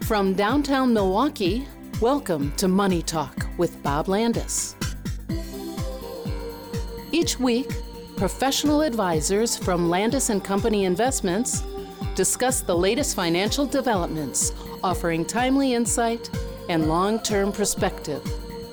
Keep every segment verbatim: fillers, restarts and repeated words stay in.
From downtown Milwaukee, welcome to Money Talk with Bob Landis. Each week, professional advisors from Landis and Company Investments discuss the latest financial developments, offering timely insight and long-term perspective.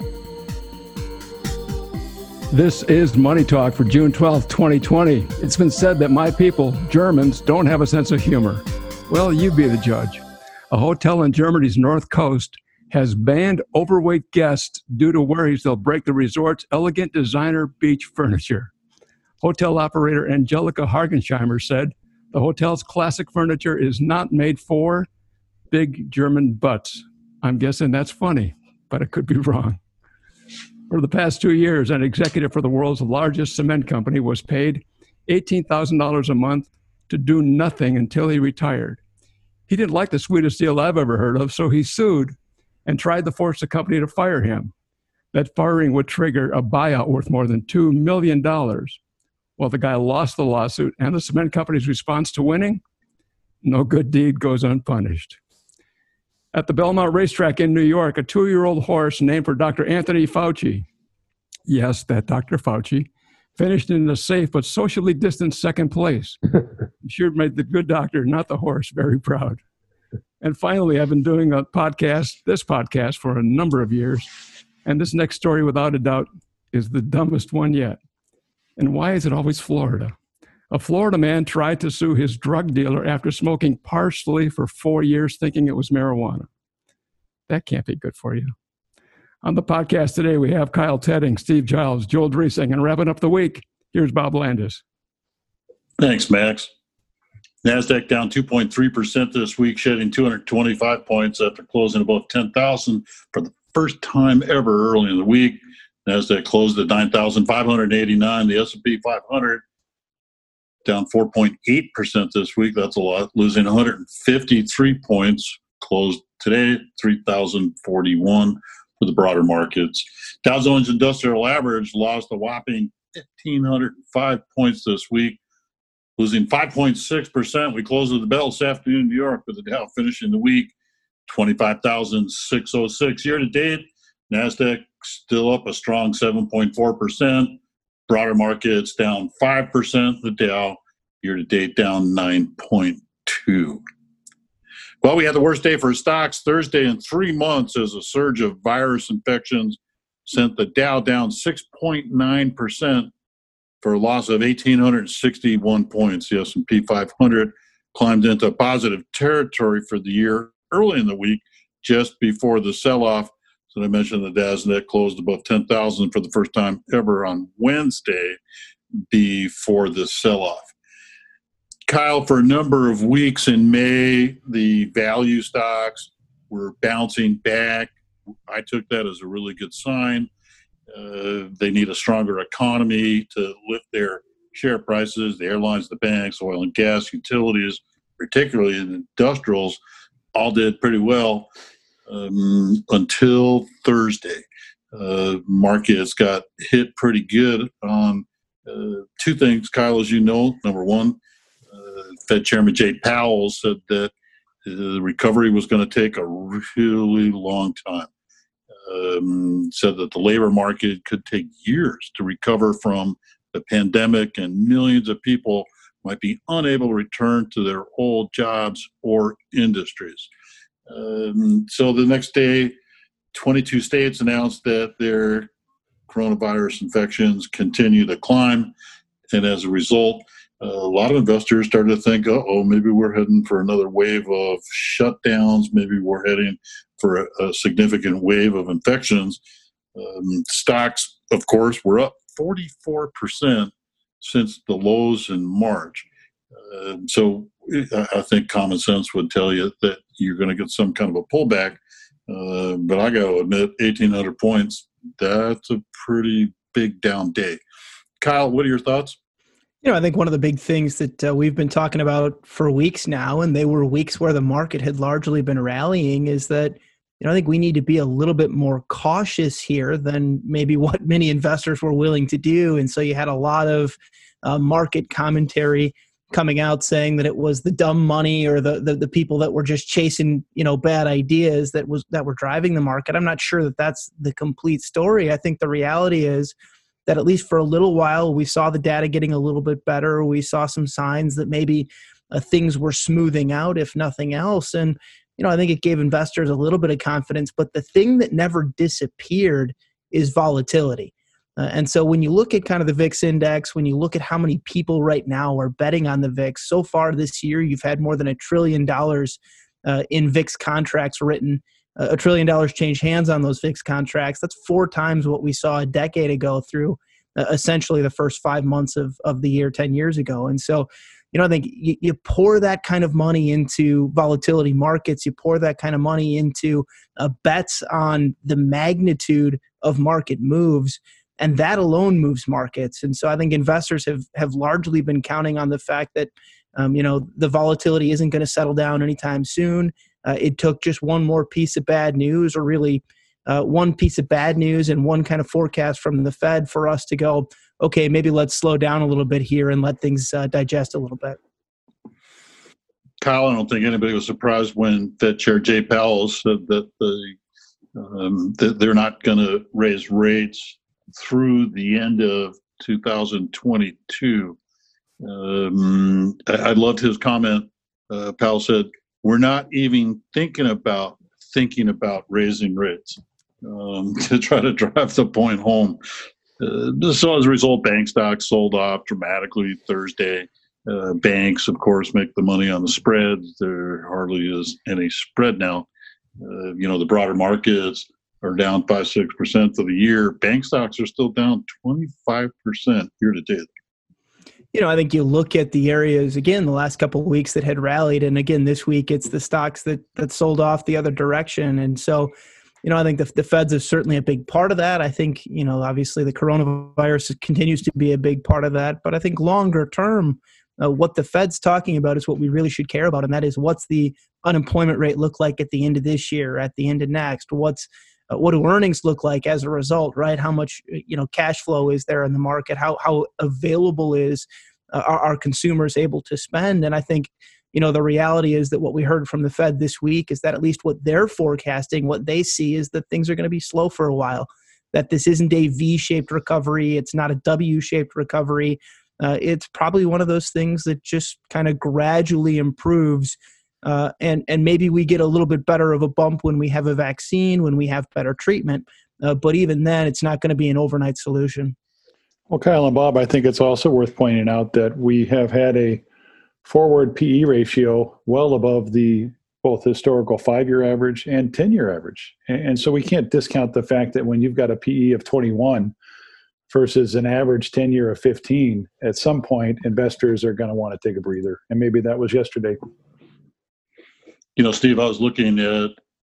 This is Money Talk for June twelfth, twenty twenty. It's been said that my people, Germans, don't have a sense of humor. Well, you be the judge. A hotel in Germany's north coast has banned overweight guests due to worries they'll break the resort's elegant designer beach furniture. Hotel operator Angelica Hargensheimer said the hotel's classic furniture is not made for big German butts. I'm guessing that's funny, but it could be wrong. For the past two years, an executive for the world's largest cement company was paid eighteen thousand dollars a month to do nothing until he retired. He didn't like the sweetest deal I've ever heard of, so he sued and tried to force the company to fire him. That firing would trigger a buyout worth more than two million dollars. Well, the guy lost the lawsuit, and the cement company's response to winning? No good deed goes unpunished. At the Belmont Racetrack in New York, a two-year-old horse named for Doctor Anthony Fauci, yes, that Doctor Fauci, finished in a safe but socially distant second place. Sure made the good doctor, not the horse, very proud. And finally, I've been doing a podcast, this podcast, for a number of years. And this next story, without a doubt, is the dumbest one yet. And why is it always Florida? A Florida man tried to sue his drug dealer after smoking parsley for four years, thinking it was marijuana. That can't be good for you. On the podcast today, we have Kyle Tedding, Steve Giles, Joel Dresing, and wrapping up the week, here's Bob Landis. Thanks, Max. NASDAQ down two point three percent this week, shedding two hundred twenty-five points after closing above ten thousand for the first time ever early in the week. NASDAQ closed at nine thousand five hundred eighty-nine. The S and P five hundred down four point eight percent this week. That's a lot, losing one hundred fifty-three points. Closed today, three thousand forty-one for the broader markets. Dow Jones Industrial Average lost a whopping one thousand five hundred five points this week, losing five point six percent. We closed with the bell this afternoon in New York, with the Dow finishing the week twenty-five thousand six hundred six. Year to date, NASDAQ still up a strong seven point four percent. Broader markets down five percent. The Dow year to date down nine point two. Well, we had the worst day for stocks Thursday in three months as a surge of virus infections sent the Dow down six point nine percent for a loss of one thousand eight hundred sixty-one points. The S and P five hundred climbed into positive territory for the year early in the week, just before the sell-off. So I mentioned the NASDAQ closed above ten thousand for the first time ever on Wednesday before the sell-off. Kyle, for a number of weeks in May, the value stocks were bouncing back. I took that as a really good sign. Uh, they need a stronger economy to lift their share prices. The airlines, the banks, oil and gas, utilities, particularly in industrials, all did pretty well um, until Thursday. Uh, markets got hit pretty good on uh, two things, Kyle, as you know. Number one, uh, Fed Chairman Jay Powell said that the recovery was going to take a really long time. Um, said that the labor market could take years to recover from the pandemic, and millions of people might be unable to return to their old jobs or industries. Um, so the next day, twenty-two states announced that their coronavirus infections continue to climb. And as a result, uh, a lot of investors started to think, uh-oh, maybe we're heading for another wave of shutdowns. Maybe we're heading for a, a significant wave of infections. Um, stocks, of course, were up forty-four percent since the lows in March. Uh, so I, I think common sense would tell you that you're going to get some kind of a pullback. Uh, but I got to admit, eighteen hundred points, that's a pretty big down day. Kyle, what are your thoughts? You know, I think one of the big things that uh, we've been talking about for weeks now, and they were weeks where the market had largely been rallying, is that, you know, I think we need to be a little bit more cautious here than maybe what many investors were willing to do. And so you had a lot of uh, market commentary coming out saying that it was the dumb money or the, the the people that were just chasing, you know, bad ideas that was that were driving the market. I'm not sure that that's the complete story. I think the reality is that at least for a little while, we saw the data getting a little bit better. We saw some signs that maybe uh, things were smoothing out, if nothing else. And, you know, I think it gave investors a little bit of confidence. But the thing that never disappeared is volatility. Uh, and so when you look at kind of the V I X index, when you look at how many people right now are betting on the V I X, so far this year, you've had more than a trillion dollars uh, in V I X contracts written. Uh, a trillion dollars change hands on those V I X contracts. That's four times what we saw a decade ago through uh, essentially the first five months of, of the year ten years ago. And so, you know, I think you, you pour that kind of money into volatility markets, you pour that kind of money into uh, bets on the magnitude of market moves, and that alone moves markets. And so I think investors have have largely been counting on the fact that, um, you know, the volatility isn't going to settle down anytime soon. Uh, it took just one more piece of bad news, or really uh, one piece of bad news and one kind of forecast from the Fed for us to go, okay, maybe let's slow down a little bit here and let things uh, digest a little bit. Kyle, I don't think anybody was surprised when Fed Chair Jay Powell said that, the, um, that they're not going to raise rates through the end of two thousand twenty-two. Um, I, I loved his comment. Uh, Powell said, we're not even thinking about thinking about raising rates, um, to try to drive the point home. Uh, so as a result, bank stocks sold off dramatically Thursday. Uh, banks, of course, make the money on the spreads. There hardly is any spread now. Uh, you know, the broader markets are down five, six percent for the year. Bank stocks are still down twenty-five percent year to date. You know, I think you look at the areas, again, the last couple of weeks that had rallied. And again, this week, it's the stocks that that sold off the other direction. And so, you know, I think the, the Feds is certainly a big part of that. I think, you know, obviously the coronavirus continues to be a big part of that. But I think longer term, uh, what the Fed's talking about is what we really should care about. And that is, what's the unemployment rate look like at the end of this year, at the end of next? What's Uh, what do earnings look like as a result, right? How much, you know, cash flow is there in the market? How how available is uh, are, are consumers able to spend? And I think, you know, the reality is that what we heard from the Fed this week is that at least what they're forecasting, what they see is that things are going to be slow for a while, that this isn't a V-shaped recovery. It's not a W-shaped recovery. Uh, it's probably one of those things that just kind of gradually improves. Uh, and and maybe we get a little bit better of a bump when we have a vaccine, when we have better treatment. Uh, but even then, it's not going to be an overnight solution. Well, Kyle and Bob, I think it's also worth pointing out that we have had a forward P E ratio well above the both historical five-year average and ten-year average. And, and so we can't discount the fact that when you've got a P E of twenty-one versus an average ten-year of fifteen, at some point, investors are going to want to take a breather. And maybe that was yesterday. You know, Steve, I was looking at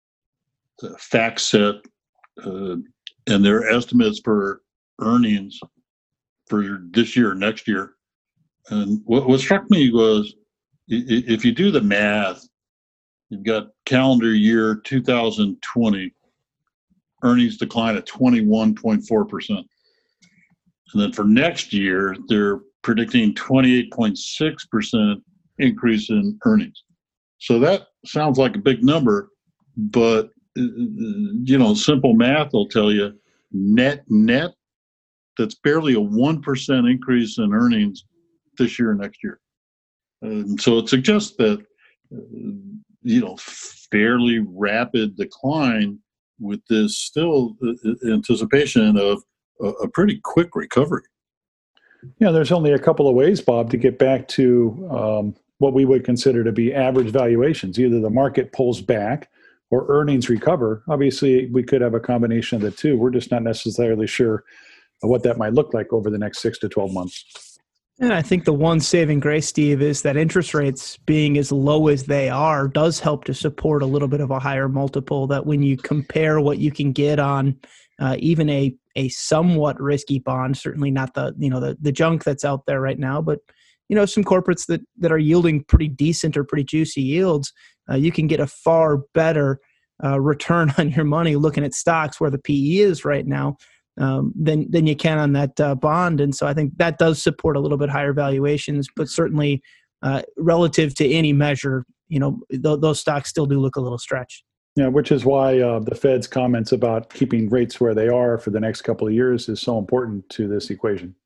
FactSet uh, and their estimates for earnings for this year, next year. And what, what struck me was, if you do the math, you've got calendar year two thousand twenty, earnings decline at twenty-one point four percent. And then for next year, they're predicting twenty-eight point six percent increase in earnings. So that sounds like a big number, but, you know, simple math will tell you net, net, that's barely a one percent increase in earnings this year and next year. And so it suggests that, uh, you know, fairly rapid decline with this still anticipation of a, a pretty quick recovery. Yeah, there's only a couple of ways, Bob, to get back to um, what we would consider to be average valuations. Either the market pulls back or earnings recover. Obviously, we could have a combination of the two. We're just not necessarily sure what that might look like over the next six to twelve months. And I think the one saving grace, Steve, is that interest rates being as low as they are does help to support a little bit of a higher multiple, that when you compare what you can get on uh, even a a somewhat risky bond, certainly not the, you know, the, the junk that's out there right now, but, you know, some corporates that, that are yielding pretty decent or pretty juicy yields, uh, you can get a far better uh, return on your money looking at stocks where the P E is right now um, than, than you can on that uh, bond. And so I think that does support a little bit higher valuations, but certainly uh, relative to any measure, you know, th- those stocks still do look a little stretched. Yeah, which is why uh, the Fed's comments about keeping rates where they are for the next couple of years is so important to this equation.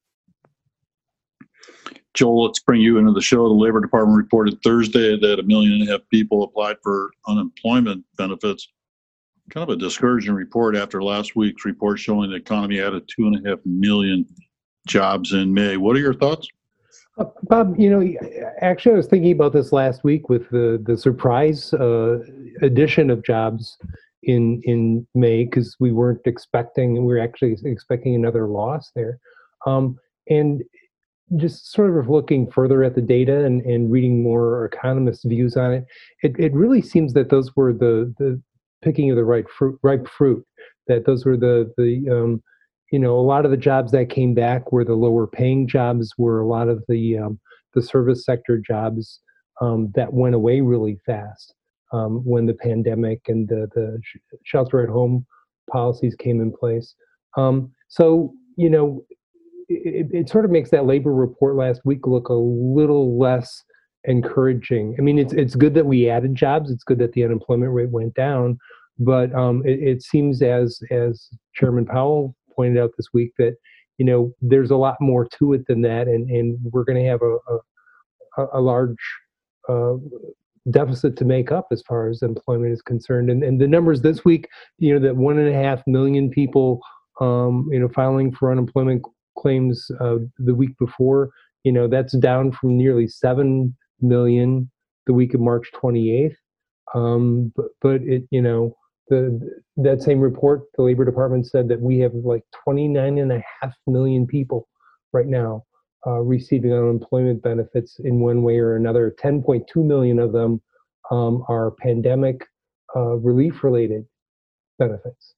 Joel, let's bring you into the show. The Labor Department reported Thursday that a million and a half people applied for unemployment benefits. Kind of a discouraging report after last week's report showing the economy added two and a half million jobs in May. What are your thoughts? Uh, Bob, you know, actually I was thinking about this last week with the, the surprise uh, addition of jobs in in May, because we weren't expecting, we were actually expecting another loss there. Um, and just sort of looking further at the data and, and reading more economists' views on it, it, it really seems that those were the, the picking of the right fruit, ripe fruit, that those were the, the um, you know, a lot of the jobs that came back were the lower paying jobs, were a lot of the um, the service sector jobs um, that went away really fast um, when the pandemic and the, the shelter at home policies came in place. Um, so, you know, it, it sort of makes that labor report last week look a little less encouraging. I mean, it's it's good that we added jobs. It's good that the unemployment rate went down, but um, it, it seems as as Chairman Powell pointed out this week that, you know, there's a lot more to it than that, and, and we're going to have a a, a large uh, deficit to make up as far as employment is concerned. And, and the numbers this week, you know, that one and a half million people, um, you know, filing for unemployment claims uh, the week before, you know, that's down from nearly seven million the week of March twenty-eighth. Um, but, but it, you know, The, that same report, the Labor Department said that we have like twenty-nine and a half million people right now uh, receiving unemployment benefits in one way or another. ten point two million of them um, are pandemic uh, relief-related benefits.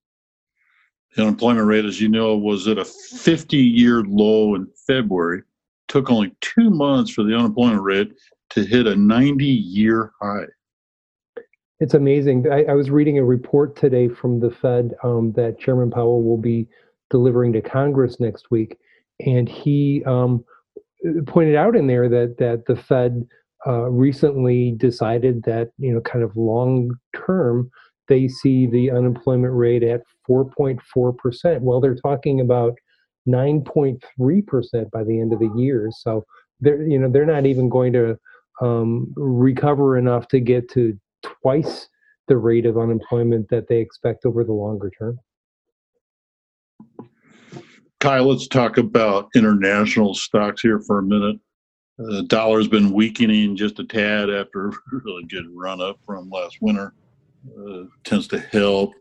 The unemployment rate, as you know, was at a fifty-year low in February. Took only two months for the unemployment rate to hit a ninety-year high. It's amazing. I, I was reading a report today from the Fed um, that Chairman Powell will be delivering to Congress next week, and he um, pointed out in there that that the Fed uh, recently decided that, you know, kind of long term, they see the unemployment rate at four point four percent. Well, they're talking about nine point three percent by the end of the year. So they're, you know, they're not even going to um, recover enough to get to twice the rate of unemployment that they expect over the longer term. Kyle, let's talk about international stocks here for a minute. The dollar's been weakening just a tad after a really good run up from last winter. Uh, tends to help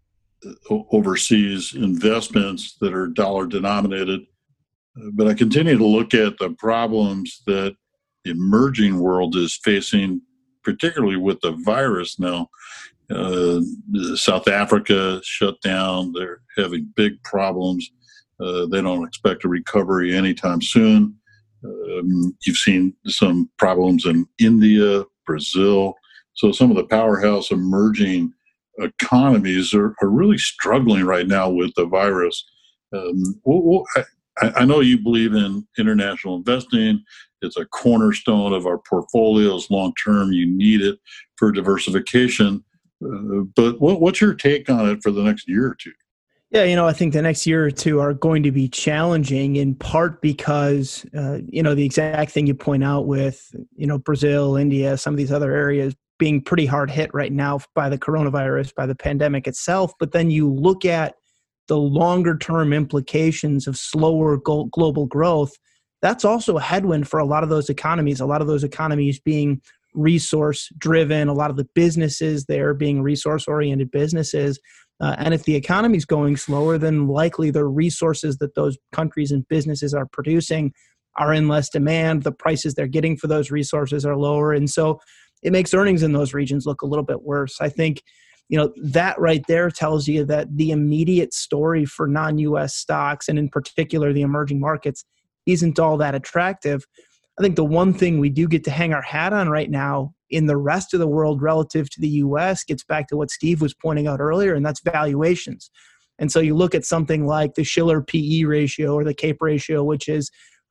overseas investments that are dollar denominated. Uh, but I continue to look at the problems that the emerging world is facing, particularly with the virus now. Uh, South Africa shut down. They're having big problems. Uh, they don't expect a recovery anytime soon. Um, you've seen some problems in India, Brazil. So some of the powerhouse emerging economies are, are really struggling right now with the virus. Um, well, well, I, I know you believe in international investing. It's a cornerstone of our portfolios long term. You need it for diversification. Uh, but what, what's your take on it for the next year or two? Yeah, you know, I think the next year or two are going to be challenging, in part because, uh, you know, the exact thing you point out with, you know, Brazil, India, some of these other areas being pretty hard hit right now by the coronavirus, by the pandemic itself. But then you look at the longer term implications of slower go- global growth. That's also a headwind for a lot of those economies, a lot of those economies being resource driven, a lot of the businesses there being resource oriented businesses. Uh, and if the economy is going slower, then likely the resources that those countries and businesses are producing are in less demand. The prices they're getting for those resources are lower. And so it makes earnings in those regions look a little bit worse. I think, you know, that right there tells you that the immediate story for non-U S stocks, and in particular the emerging markets, isn't all that attractive. I think the one thing we do get to hang our hat on right now in the rest of the world relative to the U S gets back to what Steve was pointing out earlier, and that's valuations. And so you look at something like the Shiller P E ratio or the CAPE ratio, which is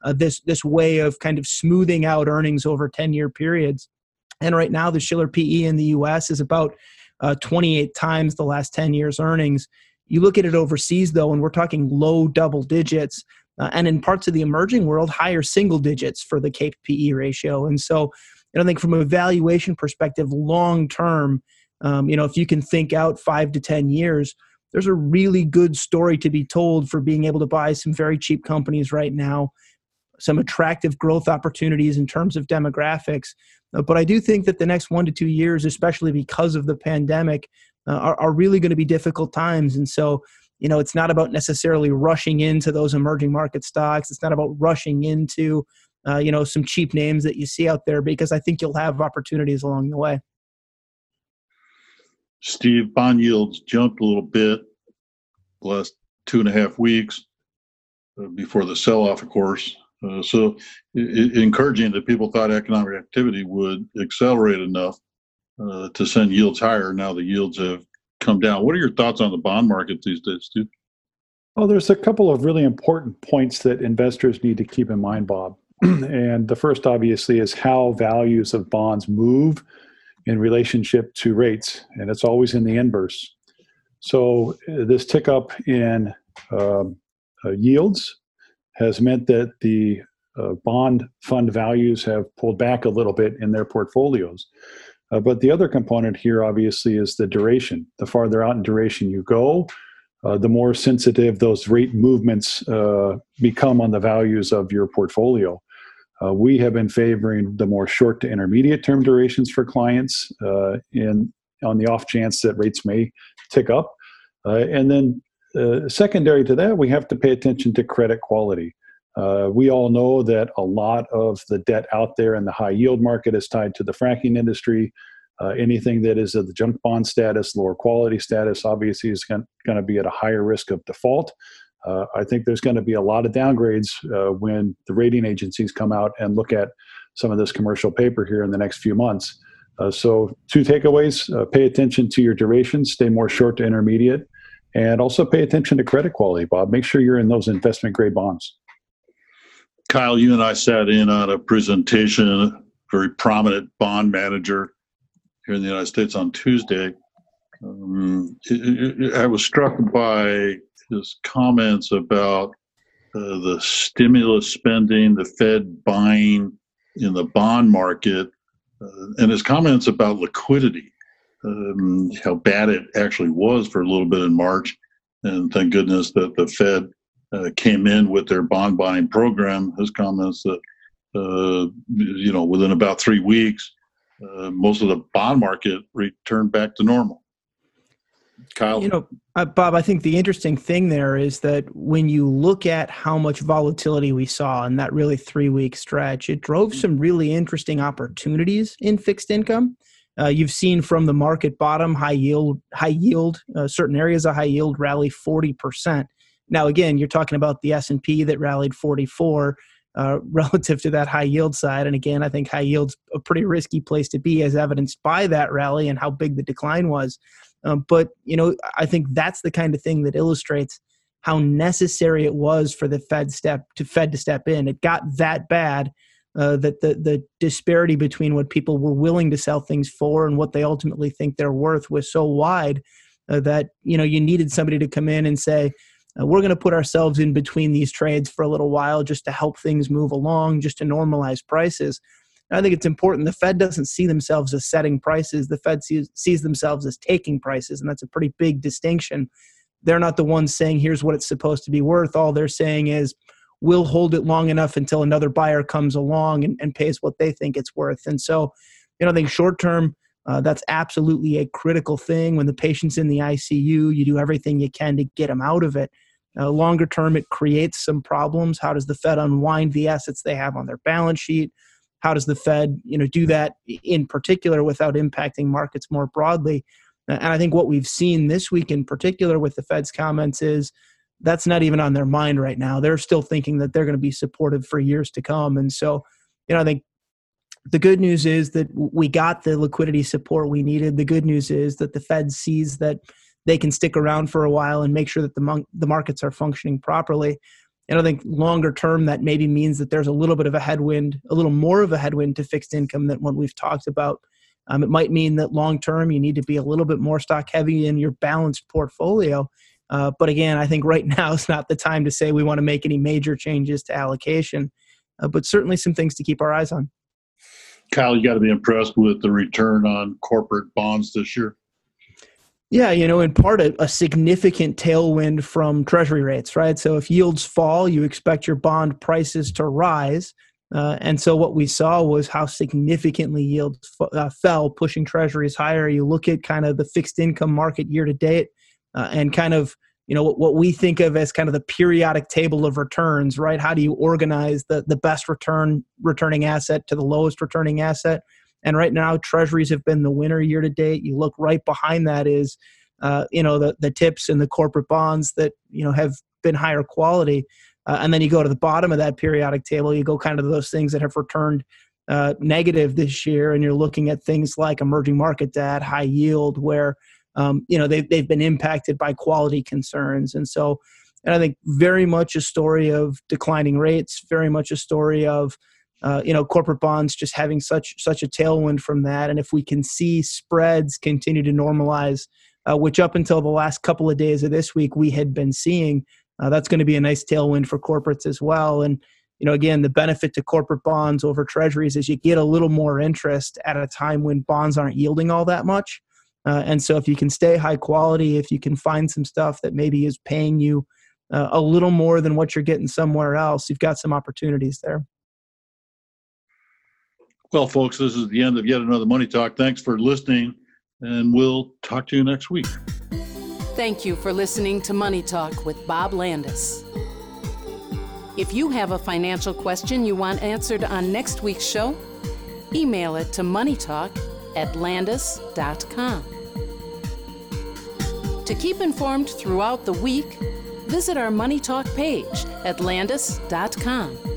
uh, this this way of kind of smoothing out earnings over ten-year periods. And right now, the Shiller P E in the U S is about uh, twenty-eight times the last ten years' earnings. You look at it overseas, though, and we're talking low double digits, uh, and in parts of the emerging world, higher single digits for the C A P P E ratio. And so, you know, I think from a valuation perspective, long term, um, you know, if you can think out five to ten years, there's a really good story to be told for being able to buy some very cheap companies right now, some attractive growth opportunities in terms of demographics. Uh, but I do think that the next one to two years, especially because of the pandemic, uh, are, are really going to be difficult times. And so, you know, it's not about necessarily rushing into those emerging market stocks. It's not about rushing into, uh, you know, some cheap names that you see out there, because I think you'll have opportunities along the way. Steve, bond yields jumped a little bit the last two and a half weeks uh, before the sell-off, of course. Uh, so it, it, encouraging that people thought economic activity would accelerate enough uh, to send yields higher. Now the yields have come down. What are your thoughts on the bond market these days, Steve? Well, there's a couple of really important points that investors need to keep in mind, Bob. And the first, obviously, is how values of bonds move in relationship to rates. And it's always in the inverse. So uh, this tick up in um, uh, yields has meant that the uh, bond fund values have pulled back a little bit in their portfolios. Uh, but the other component here, obviously, is the duration. The farther out in duration you go, uh, the more sensitive those rate movements uh, become on the values of your portfolio. Uh, we have been favoring the more short to intermediate term durations for clients uh, in on the off chance that rates may tick up. Uh, and then Uh, secondary to that, we have to pay attention to credit quality. Uh, we all know that a lot of the debt out there in the high yield market is tied to the fracking industry. Uh, anything that is of the junk bond status, lower quality status, obviously is going to be at a higher risk of default. Uh, I think there's going to be a lot of downgrades uh, when the rating agencies come out and look at some of this commercial paper here in the next few months. Uh, so two takeaways: uh, pay attention to your duration, stay more short to intermediate. And also pay attention to credit quality, Bob. Make sure you're in those investment grade bonds. Kyle, you and I sat in on a presentation, a very prominent bond manager here in the United States on Tuesday. Um, it, it, I was struck by his comments about uh, the stimulus spending, the Fed buying in the bond market, uh, and his comments about liquidity. Um, how bad it actually was for a little bit in March. And thank goodness that the Fed uh, came in with their bond buying program. His comments that, uh, you know, within about three weeks, uh, most of the bond market returned back to normal. Kyle? You know, uh, Bob, I think the interesting thing there is that when you look at how much volatility we saw in that really three-week stretch, it drove some really interesting opportunities in fixed income. Uh, you've seen from the market bottom, high yield, high yield, uh, certain areas of high yield rally forty percent. Now, again, you're talking about the S and P that rallied forty-four uh, relative to that high yield side. And again, I think high yield's a pretty risky place to be, as evidenced by that rally and how big the decline was. Um, but, you know, I think that's the kind of thing that illustrates how necessary it was for the Fed step to Fed to step in. It got that bad. Uh, that the the disparity between what people were willing to sell things for and what they ultimately think they're worth was so wide uh, that, you know, you needed somebody to come in and say, uh, we're going to put ourselves in between these trades for a little while just to help things move along, just to normalize prices. And I think it's important. The Fed doesn't see themselves as setting prices. The Fed sees, sees themselves as taking prices, and that's a pretty big distinction. They're not the ones saying, here's what it's supposed to be worth. All they're saying is, we'll hold it long enough until another buyer comes along and, and pays what they think it's worth. And so, you know, I think short term, uh, that's absolutely a critical thing. When the patient's in the I C U, you do everything you can to get them out of it. Uh, longer term, it creates some problems. How does the Fed unwind the assets they have on their balance sheet? How does the Fed, you know, do that in particular without impacting markets more broadly? And I think what we've seen this week in particular with the Fed's comments is, that's not even on their mind right now. They're still thinking that they're going to be supportive for years to come. And so, you know, I think the good news is that we got the liquidity support we needed. The good news is that the Fed sees that they can stick around for a while and make sure that the mon- the markets are functioning properly. And I think longer term, that maybe means that there's a little bit of a headwind, a little more of a headwind to fixed income than what we've talked about. Um, it might mean that long term, you need to be a little bit more stock heavy in your balanced portfolio. Uh, but again, I think right now is not the time to say we want to make any major changes to allocation, uh, but certainly some things to keep our eyes on. Kyle, you got to be impressed with the return on corporate bonds this year. Yeah, you know, in part, a, a significant tailwind from treasury rates, right? So if yields fall, you expect your bond prices to rise. Uh, and so what we saw was how significantly yields f- uh, fell, pushing treasuries higher. You look at kind of the fixed income market year to date uh, and kind of, you know, what, what we think of as kind of the periodic table of returns, right? How do you organize the, the best return returning asset to the lowest returning asset? And right now, treasuries have been the winner year to date. You look right behind that is, uh, you know, the, the tips and the corporate bonds that, you know, have been higher quality. Uh, and then you go to the bottom of that periodic table, you go kind of those things that have returned uh, negative this year. And you're looking at things like emerging market debt, high yield, where, um, you know, they've, they've been impacted by quality concerns. And so, and I think very much a story of declining rates, very much a story of, Uh, you know, corporate bonds just having such such a tailwind from that. And if we can see spreads continue to normalize, uh, which up until the last couple of days of this week we had been seeing, uh, that's going to be a nice tailwind for corporates as well. And, you know, again, the benefit to corporate bonds over treasuries is you get a little more interest at a time when bonds aren't yielding all that much. Uh, and so if you can stay high quality, if you can find some stuff that maybe is paying you uh, a little more than what you're getting somewhere else, you've got some opportunities there. Well, folks, this is the end of yet another Money Talk. Thanks for listening, and we'll talk to you next week. Thank you for listening to Money Talk with Bob Landis. If you have a financial question you want answered on next week's show, email it to moneytalk at landis dot com. To keep informed throughout the week, visit our Money Talk page at landis dot com.